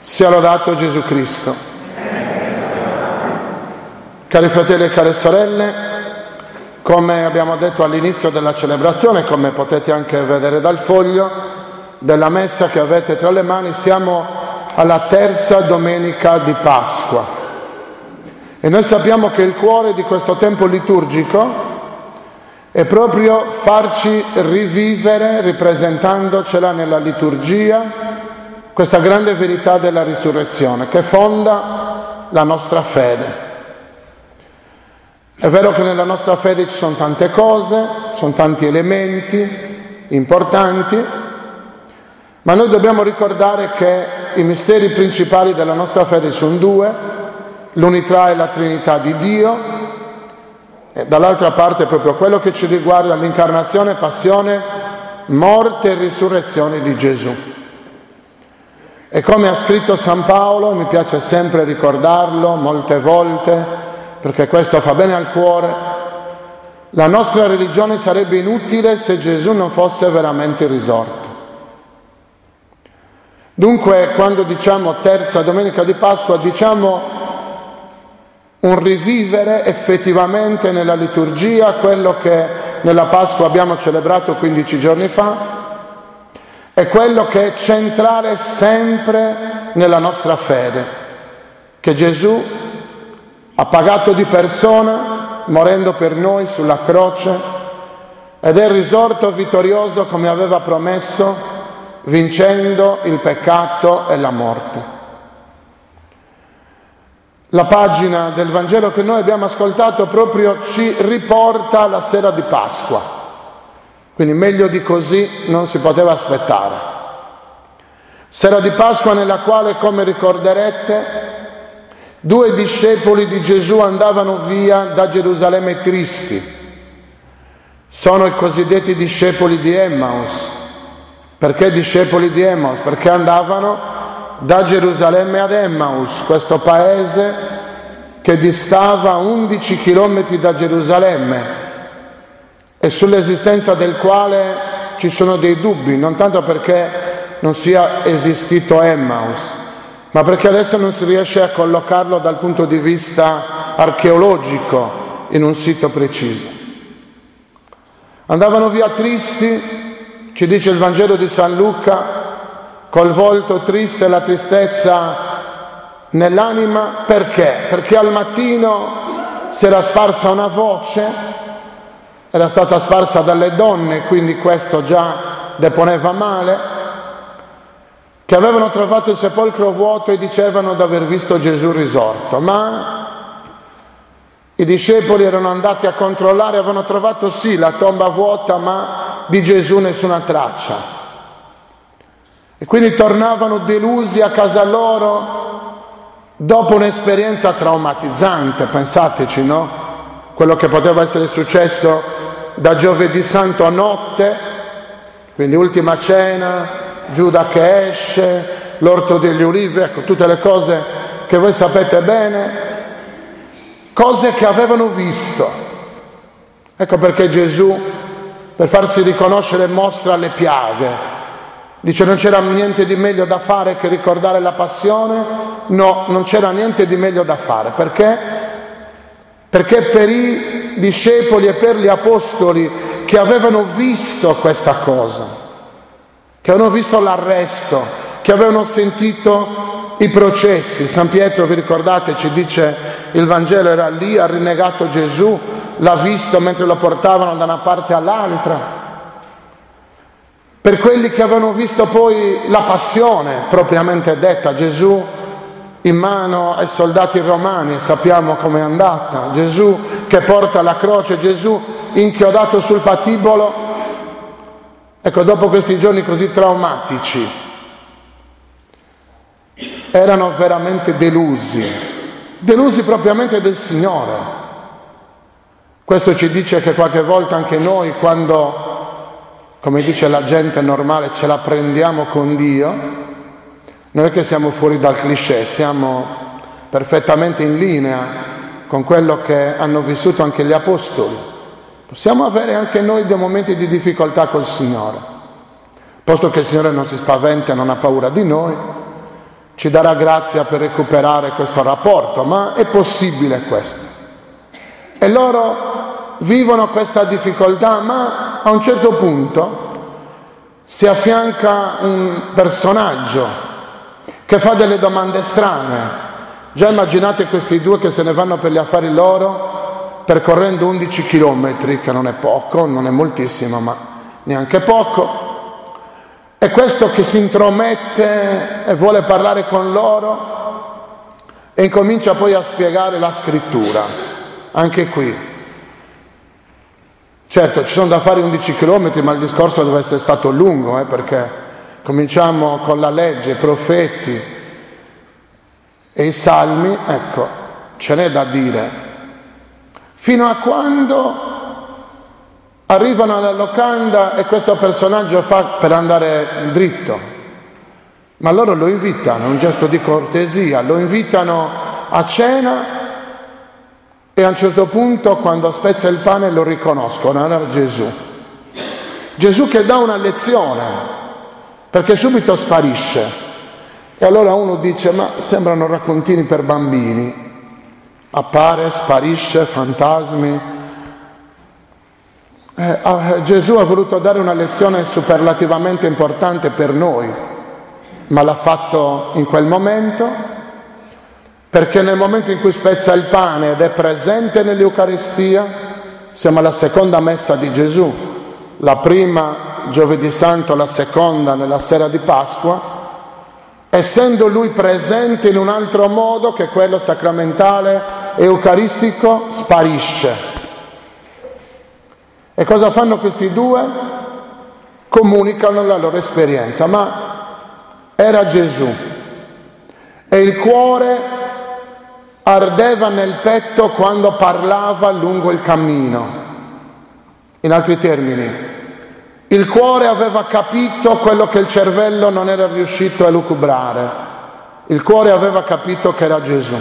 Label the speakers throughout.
Speaker 1: Sia lodato Gesù Cristo. Cari fratelli e care sorelle, come abbiamo detto all'inizio della celebrazione, come potete anche vedere dal foglio della messa che avete tra le mani, siamo alla terza domenica di Pasqua. E noi sappiamo che il cuore di questo tempo liturgico è proprio farci rivivere, ripresentandocela nella liturgia, questa grande verità della risurrezione che fonda la nostra fede. È vero che nella nostra fede ci sono tante cose, ci sono tanti elementi importanti, ma noi dobbiamo ricordare che i misteri principali della nostra fede sono due: l'unità e la Trinità di Dio, e dall'altra parte proprio quello che ci riguarda l'incarnazione, passione, morte e risurrezione di Gesù. E come ha scritto San Paolo, mi piace sempre ricordarlo molte volte, perché questo fa bene al cuore, la nostra religione sarebbe inutile se Gesù non fosse veramente risorto. Dunque, quando diciamo terza domenica di Pasqua, diciamo un rivivere effettivamente nella liturgia quello che nella Pasqua abbiamo celebrato 15 giorni fa, è quello che è centrale sempre nella nostra fede, che Gesù ha pagato di persona morendo per noi sulla croce ed è risorto vittorioso come aveva promesso, vincendo il peccato e la morte. La pagina del Vangelo che noi abbiamo ascoltato proprio ci riporta alla sera di Pasqua. Quindi meglio di così non si poteva aspettare. Sera di Pasqua nella quale, come ricorderete, 2 discepoli di Gesù andavano via da Gerusalemme tristi. Sono i cosiddetti discepoli di Emmaus. Perché discepoli di Emmaus? Perché andavano da Gerusalemme ad Emmaus, questo paese che distava 11 chilometri da Gerusalemme, e sull'esistenza del quale ci sono dei dubbi, non tanto perché non sia esistito Emmaus, ma perché adesso non si riesce a collocarlo dal punto di vista archeologico in un sito preciso. Andavano via tristi, ci dice il Vangelo di San Luca, col volto triste e la tristezza nell'anima. Perché? Perché al mattino si era sparsa una voce, era stata sparsa dalle donne, quindi questo già deponeva male, che avevano trovato il sepolcro vuoto e dicevano di aver visto Gesù risorto. Ma i discepoli erano andati a controllare, avevano trovato sì la tomba vuota, ma di Gesù nessuna traccia. E quindi tornavano delusi a casa loro dopo un'esperienza traumatizzante, pensateci, no? Quello che poteva essere successo da giovedì santo a notte, quindi ultima cena, Giuda che esce, l'orto degli ulivi, ecco, tutte le cose che voi sapete bene, cose che avevano visto. Ecco perché Gesù, per farsi riconoscere, mostra le piaghe. Dice: non c'era niente di meglio da fare che ricordare la passione? No, non c'era niente di meglio da fare. Perché? Perché per i discepoli e per gli apostoli che avevano visto questa cosa, che avevano visto l'arresto, che avevano sentito i processi. San Pietro, vi ricordate, ci dice il Vangelo, era lì, ha rinnegato Gesù, l'ha visto mentre lo portavano da una parte all'altra. Per quelli che avevano visto poi la passione propriamente detta, Gesù in mano ai soldati romani, sappiamo com'è andata, Gesù che porta la croce, Gesù inchiodato sul patibolo. Ecco, dopo questi giorni così traumatici, erano veramente delusi propriamente del Signore. Questo ci dice che qualche volta anche noi, quando, come dice la gente normale, ce la prendiamo con Dio, non è che siamo fuori dal cliché, siamo perfettamente in linea con quello che hanno vissuto anche gli apostoli. Possiamo avere anche noi dei momenti di difficoltà col Signore, posto che il Signore non si spaventa, non ha paura di noi, ci darà grazia per recuperare questo rapporto, ma è possibile questo. E loro vivono questa difficoltà, ma a un certo punto si affianca un personaggio che fa delle domande strane. Già immaginate questi due che se ne vanno per gli affari loro, percorrendo 11 chilometri, che non è poco, non è moltissimo, ma neanche poco. E questo che si intromette e vuole parlare con loro e incomincia poi a spiegare la scrittura. Anche qui. Certo, ci sono da fare 11 chilometri, ma il discorso deve essere stato lungo, perché cominciamo con la legge, i profeti e i salmi, ecco, ce n'è da dire. Fino a quando arrivano alla locanda e questo personaggio fa per andare dritto, ma loro lo invitano, un gesto di cortesia, lo invitano a cena e a un certo punto, quando spezza il pane, lo riconoscono, era Gesù. Gesù che dà una lezione, perché subito sparisce. E allora uno dice, ma sembrano raccontini per bambini, appare, sparisce, fantasmi. Gesù ha voluto dare una lezione superlativamente importante per noi, ma l'ha fatto in quel momento, perché nel momento in cui spezza il pane ed è presente nell'Eucaristia, siamo alla seconda messa di Gesù, la prima giovedì santo, la seconda nella sera di Pasqua, essendo lui presente in un altro modo che quello sacramentale eucaristico, sparisce. E cosa fanno questi due? Comunicano la loro esperienza, ma era Gesù e il cuore ardeva nel petto quando parlava lungo il cammino. In altri termini, il cuore aveva capito quello che il cervello non era riuscito a elucubrare. Il cuore aveva capito che era Gesù.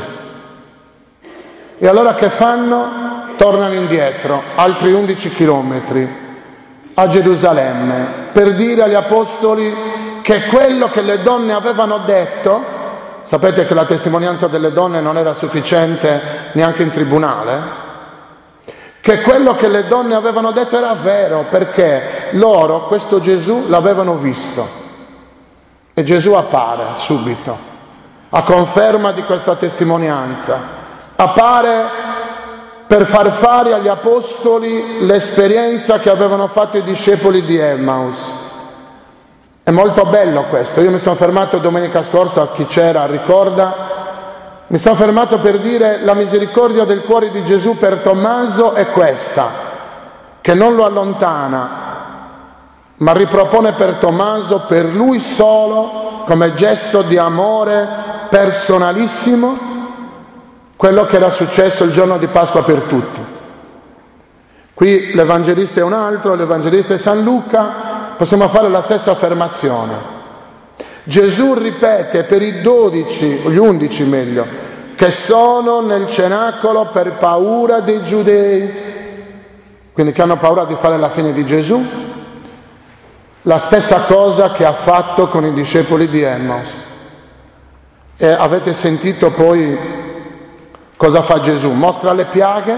Speaker 1: E allora che fanno? Tornano indietro, altri 11 chilometri, a Gerusalemme, per dire agli apostoli che quello che le donne avevano detto, sapete che la testimonianza delle donne non era sufficiente neanche in tribunale, che quello che le donne avevano detto era vero, perché loro questo Gesù l'avevano visto. E Gesù appare subito, a conferma di questa testimonianza, appare per far fare agli apostoli l'esperienza che avevano fatto i discepoli di Emmaus. È molto bello questo. Io mi sono fermato domenica scorsa, chi c'era ricorda, mi sono fermato per dire la misericordia del cuore di Gesù per Tommaso è questa, che non lo allontana, ma ripropone per Tommaso, per lui solo, come gesto di amore personalissimo, quello che era successo il giorno di Pasqua per tutti. Qui l'Evangelista è un altro, l'Evangelista è San Luca, possiamo fare la stessa affermazione. Gesù ripete per i 12, gli 11 meglio, che sono nel cenacolo per paura dei giudei, quindi che hanno paura di fare la fine di Gesù, la stessa cosa che ha fatto con i discepoli di Emmaus. E avete sentito poi cosa fa Gesù? Mostra le piaghe,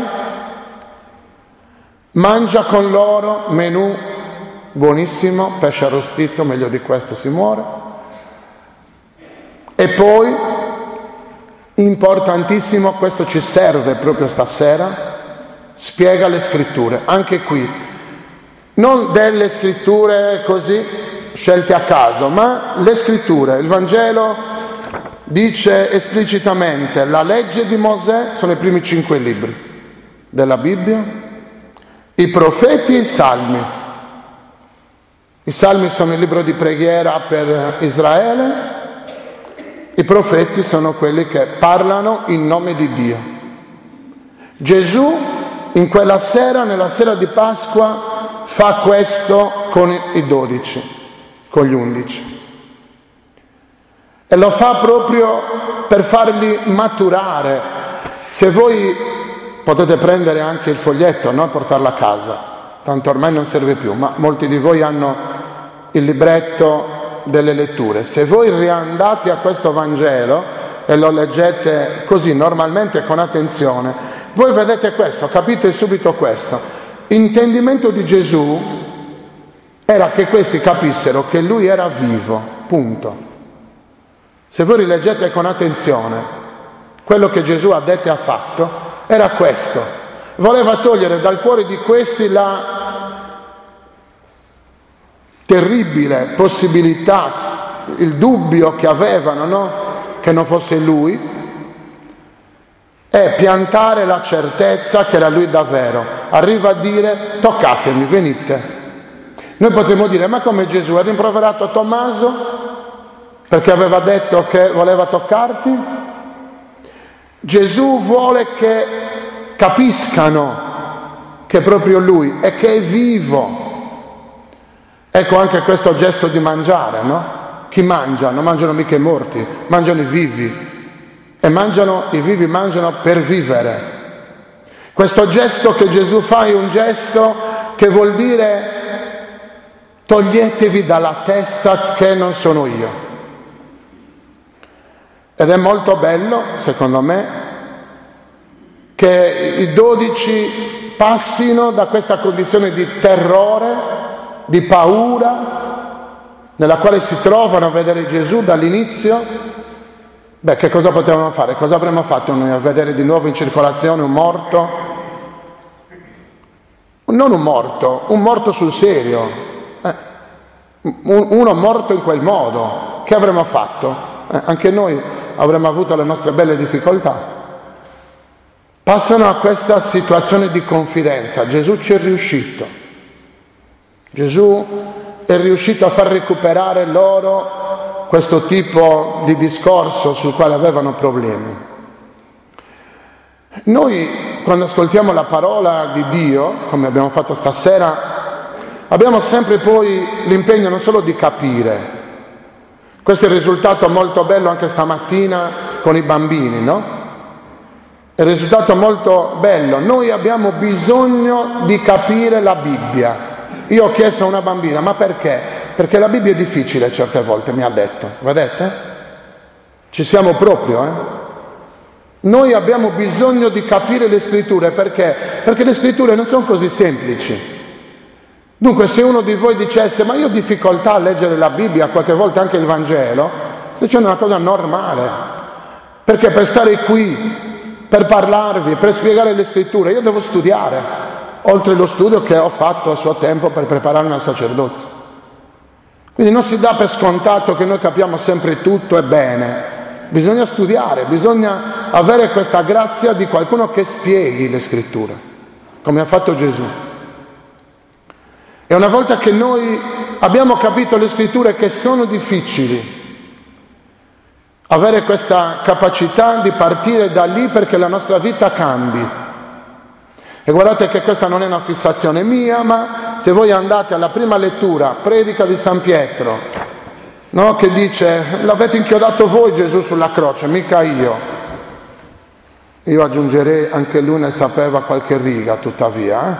Speaker 1: mangia con loro, menù buonissimo, pesce arrostito, meglio di questo si muore. E poi, importantissimo, questo ci serve proprio stasera, spiega le scritture. Anche qui, non delle scritture così scelte a caso, ma le scritture, il Vangelo dice esplicitamente la legge di Mosè, sono i primi 5 libri della Bibbia, i profeti e i salmi. I salmi sono il libro di preghiera per Israele, i profeti sono quelli che parlano in nome di Dio. Gesù in quella sera, nella sera di Pasqua, fa questo con i 12, con gli 11. E lo fa proprio per farli maturare. Se voi potete prendere anche il foglietto, no? Portarlo a casa, tanto ormai non serve più, ma molti di voi hanno il libretto delle letture. Se voi riandate a questo Vangelo e lo leggete così normalmente con attenzione, voi vedete questo, capite subito questo. L'intendimento di Gesù era che questi capissero che lui era vivo, punto. Se voi rileggete con attenzione quello che Gesù ha detto e ha fatto, era questo. Voleva togliere dal cuore di questi la terribile possibilità, il dubbio che avevano, no? Che non fosse lui, e piantare la certezza che era lui davvero. Arriva a dire: toccatemi, venite. Noi potremmo dire: ma come Gesù ha rimproverato Tommaso perché aveva detto che voleva toccarti? Gesù vuole che capiscano che è proprio lui e che è vivo. Ecco anche questo gesto di mangiare, no? Chi mangia? Non mangiano mica i morti, mangiano i vivi. E i vivi mangiano per vivere. Questo gesto che Gesù fa è un gesto che vuol dire: toglietevi dalla testa che non sono io. Ed è molto bello, secondo me, che i 12 passino da questa condizione di terrore, di paura, nella quale si trovano a vedere Gesù dall'inizio. Beh, che cosa potevano fare? Cosa avremmo fatto noi a vedere di nuovo in circolazione un morto? Non un morto sul serio, uno morto in quel modo. Che avremmo fatto? Anche noi avremmo avuto le nostre belle difficoltà. Passano a questa situazione di confidenza. Gesù ci è riuscito. Gesù è riuscito a far recuperare loro questo tipo di discorso sul quale avevano problemi. Noi, quando ascoltiamo la parola di Dio, come abbiamo fatto stasera, abbiamo sempre poi l'impegno non solo di capire. Questo è il risultato molto bello anche stamattina con i bambini, no? È il risultato molto bello. Noi abbiamo bisogno di capire la Bibbia. Io ho chiesto a una bambina: ma perché? Perché la Bibbia è difficile certe volte, mi ha detto. Vedete? Ci siamo proprio, Noi abbiamo bisogno di capire le scritture. Perché? Perché le scritture non sono così semplici. Dunque, se uno di voi dicesse: ma io ho difficoltà a leggere la Bibbia, qualche volta anche il Vangelo, sto dicendo una cosa normale. Perché per stare qui, per parlarvi, per spiegare le scritture, io devo studiare. Oltre lo studio che ho fatto a suo tempo per prepararmi al sacerdozio. Quindi non si dà per scontato che noi capiamo sempre tutto e bene. Bisogna studiare, bisogna avere questa grazia di qualcuno che spieghi le scritture, come ha fatto Gesù. E una volta che noi abbiamo capito le scritture, che sono difficili, avere questa capacità di partire da lì perché la nostra vita cambi. E guardate che questa non è una fissazione mia, ma se voi andate alla prima lettura, predica di San Pietro, no? Che dice: l'avete inchiodato voi Gesù sulla croce, mica io. Io aggiungerei: anche lui ne sapeva qualche riga, tuttavia.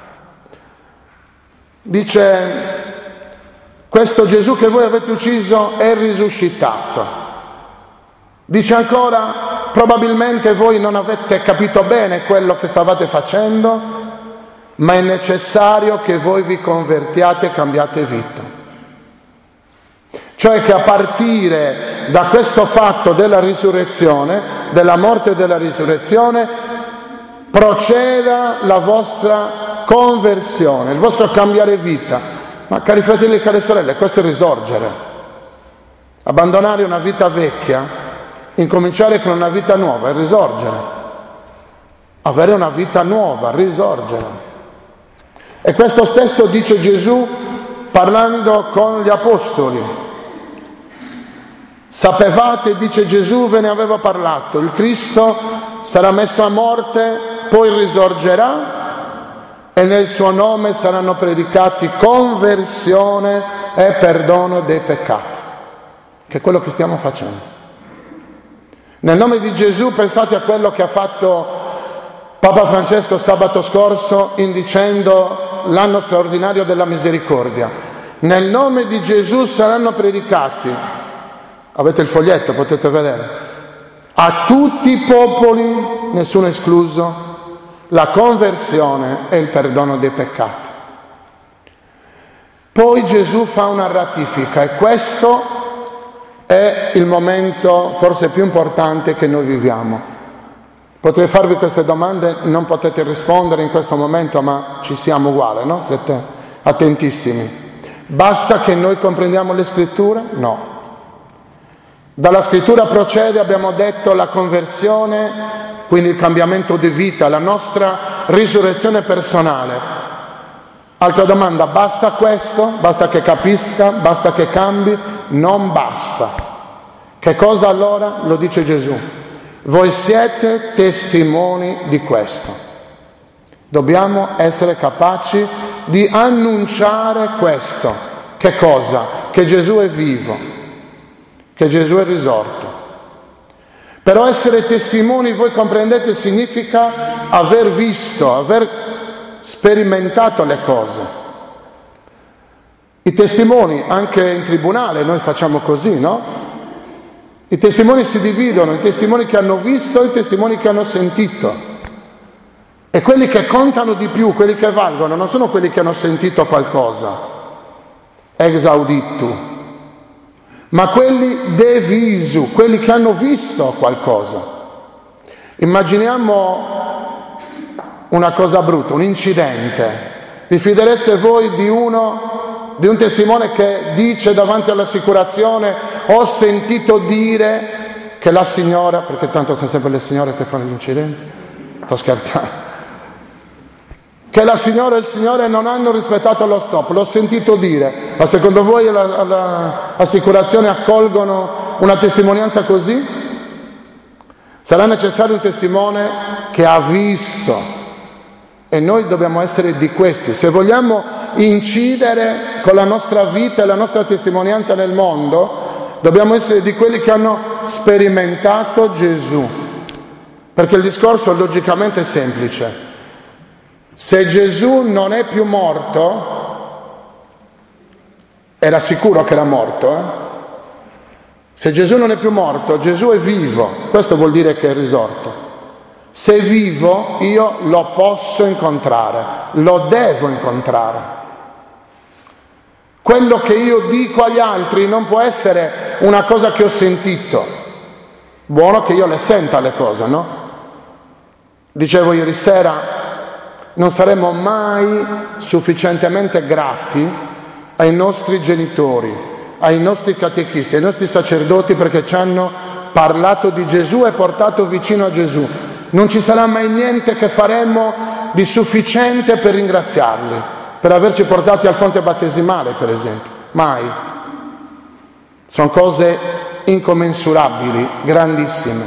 Speaker 1: Dice: questo Gesù che voi avete ucciso è risuscitato. Dice ancora: probabilmente voi non avete capito bene quello che stavate facendo, ma è necessario che voi vi convertiate e cambiate vita. Cioè che a partire da questo fatto della risurrezione, della morte e della risurrezione, proceda la vostra conversione, il vostro cambiare vita. Ma cari fratelli e care sorelle, questo è risorgere. Abbandonare una vita vecchia, incominciare con una vita nuova, è risorgere. Avere una vita nuova, risorgere. E questo stesso dice Gesù parlando con gli apostoli. Sapevate, dice Gesù, ve ne avevo parlato, il Cristo sarà messo a morte, poi risorgerà e nel suo nome saranno predicati conversione e perdono dei peccati, che è quello che stiamo facendo. Nel nome di Gesù pensate a quello che ha fatto Papa Francesco sabato scorso indicendo l'anno straordinario della misericordia. nel nome di Gesù saranno predicati. Avete il foglietto, potete vedere. A tutti i popoli, nessuno escluso, la conversione e il perdono dei peccati. Poi Gesù fa una ratifica e questo è il momento forse più importante che noi viviamo. Potrei farvi queste domande, non potete rispondere in questo momento, ma ci siamo uguali, no? Siete attentissimi. Basta che noi comprendiamo le scritture? No. Dalla scrittura procede, abbiamo detto, la conversione, quindi il cambiamento di vita, la nostra risurrezione personale. Altra domanda, basta questo? Basta che capisca? Basta che cambi? Non basta. Che cosa allora? Lo dice Gesù. Voi siete testimoni di questo. Dobbiamo essere capaci di annunciare questo. Che cosa? Che Gesù è vivo, che Gesù è risorto. Però essere testimoni, voi comprendete, significa aver visto, aver sperimentato le cose. I testimoni, anche in tribunale, noi facciamo così, no? I testimoni si dividono, i testimoni che hanno visto e i testimoni che hanno sentito. E quelli che contano di più, quelli che valgono, non sono quelli che hanno sentito qualcosa, ex auditu, ma quelli de visu, quelli che hanno visto qualcosa. Immaginiamo una cosa brutta, un incidente. Vi fidereste voi di un testimone che dice davanti all'assicurazione: ho sentito dire che la signora, perché tanto sono sempre le signore che fanno gli incidenti, sto scherzando, che la signora e il signore non hanno rispettato lo stop, l'ho sentito dire. Ma secondo voi all'assicurazione accolgono una testimonianza così? Sarà necessario un testimone che ha visto. E noi dobbiamo essere di questi. Se vogliamo incidere con la nostra vita e la nostra testimonianza nel mondo, dobbiamo essere di quelli che hanno sperimentato Gesù. Perché il discorso logicamente è semplice. Se Gesù non è più morto, era sicuro che era morto, Se Gesù non è più morto, Gesù è vivo. Questo vuol dire che è risorto. Se è vivo, io lo posso incontrare, lo devo incontrare. Quello che io dico agli altri non può essere una cosa che ho sentito. Buono che io le senta le cose, no? Dicevo ieri sera, non saremo mai sufficientemente grati ai nostri genitori, ai nostri catechisti, ai nostri sacerdoti perché ci hanno parlato di Gesù e portato vicino a Gesù. Non ci sarà mai niente che faremo di sufficiente per ringraziarli, per averci portati al fonte battesimale, per esempio. Mai. Sono cose incommensurabili, grandissime.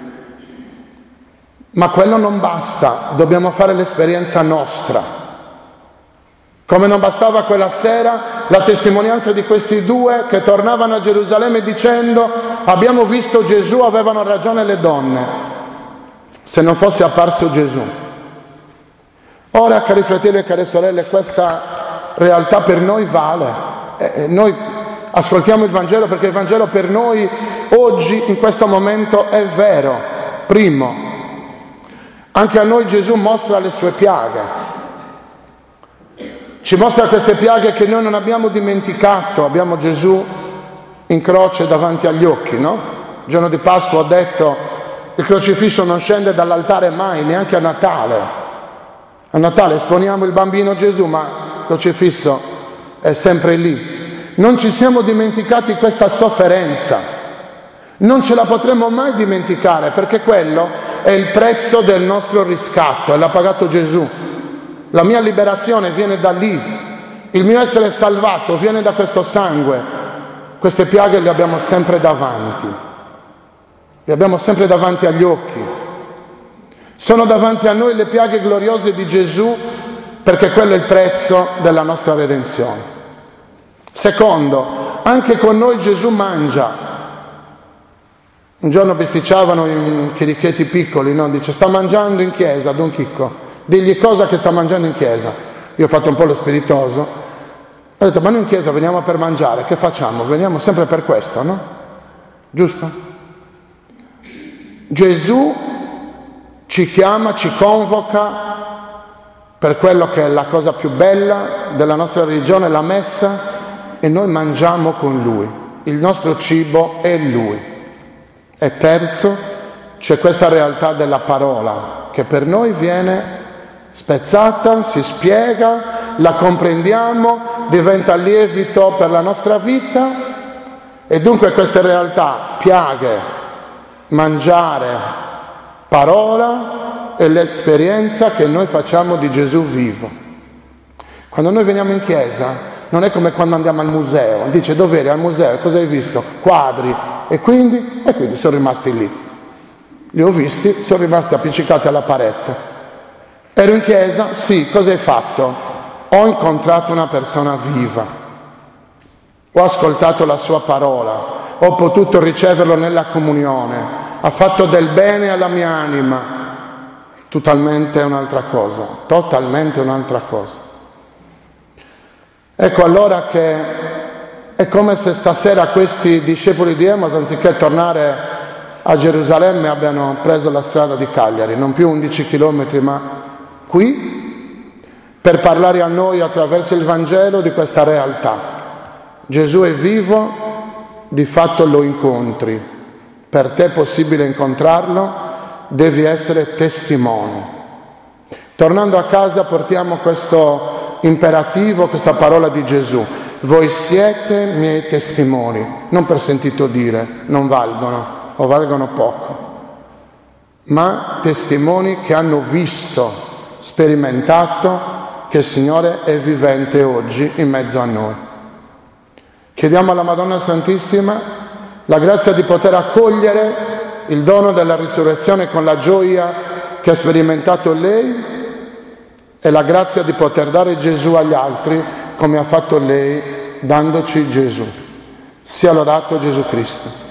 Speaker 1: Ma quello non basta, dobbiamo fare l'esperienza nostra. Come non bastava quella sera la testimonianza di questi due che tornavano a Gerusalemme dicendo: abbiamo visto Gesù, avevano ragione le donne. Se non fosse apparso Gesù. Ora, cari fratelli e care sorelle, questa realtà per noi vale. Noi ascoltiamo il Vangelo perché il Vangelo per noi oggi, in questo momento, è vero. Primo, anche a noi Gesù mostra le sue piaghe. Ci mostra queste piaghe che noi non abbiamo dimenticato. Abbiamo Gesù in croce davanti agli occhi, no? Il giorno di Pasqua ho detto: il crocifisso non scende dall'altare mai, neanche a Natale. A Natale esponiamo il bambino Gesù, ma il crocifisso è sempre lì. Non ci siamo dimenticati questa sofferenza. Non ce la potremo mai dimenticare, perché quello è il prezzo del nostro riscatto e l'ha pagato Gesù. La mia liberazione viene da lì. Il mio essere salvato viene da questo sangue. Queste piaghe le abbiamo sempre davanti. Le abbiamo sempre davanti agli occhi. Sono davanti a noi le piaghe gloriose di Gesù perché quello è il prezzo della nostra redenzione. Secondo, anche con noi Gesù mangia. Un giorno bisticciavano in chirichetti piccoli, no? Dice: sta mangiando in chiesa, Don Chicco, digli cosa che sta mangiando in chiesa. Io ho fatto un po' lo spiritoso Ho detto, ma noi in chiesa veniamo per mangiare, che facciamo? Veniamo sempre per questo, no? Giusto? Gesù ci chiama, ci convoca per quello che è la cosa più bella della nostra religione, la messa, e noi mangiamo con Lui. Il nostro cibo è Lui. E terzo, c'è questa realtà della parola, che per noi viene spezzata, si spiega, la comprendiamo, diventa lievito per la nostra vita, e dunque queste realtà, piaghe, mangiare, parola, è l'esperienza che noi facciamo di Gesù vivo. Quando noi veniamo in chiesa non è come quando andiamo al museo, dice dove eri al museo, cosa hai visto? Quadri, e quindi sono rimasti lì. Li ho visti, sono rimasti appiccicati alla parete. Ero in chiesa? Sì, cosa hai fatto? Ho incontrato una persona viva, ho ascoltato la sua parola, ho potuto riceverlo nella comunione, ha fatto del bene alla mia anima. Totalmente un'altra cosa, totalmente un'altra cosa. Ecco allora che è come se stasera questi discepoli di Emos, anziché tornare a Gerusalemme, abbiano preso la strada di Cagliari, non più 11 chilometri, ma qui, per parlare a noi attraverso il Vangelo di questa realtà. Gesù è vivo, di fatto lo incontri. Per te è possibile incontrarlo, devi essere testimone. Tornando a casa portiamo questo imperativo, questa parola di Gesù. Voi siete miei testimoni, non per sentito dire, non valgono o valgono poco, ma testimoni che hanno visto, sperimentato che il Signore è vivente oggi in mezzo a noi. Chiediamo alla Madonna Santissima la grazia di poter accogliere il dono della risurrezione con la gioia che ha sperimentato lei e la grazia di poter dare Gesù agli altri come ha fatto lei dandoci Gesù. Sia lodato Gesù Cristo.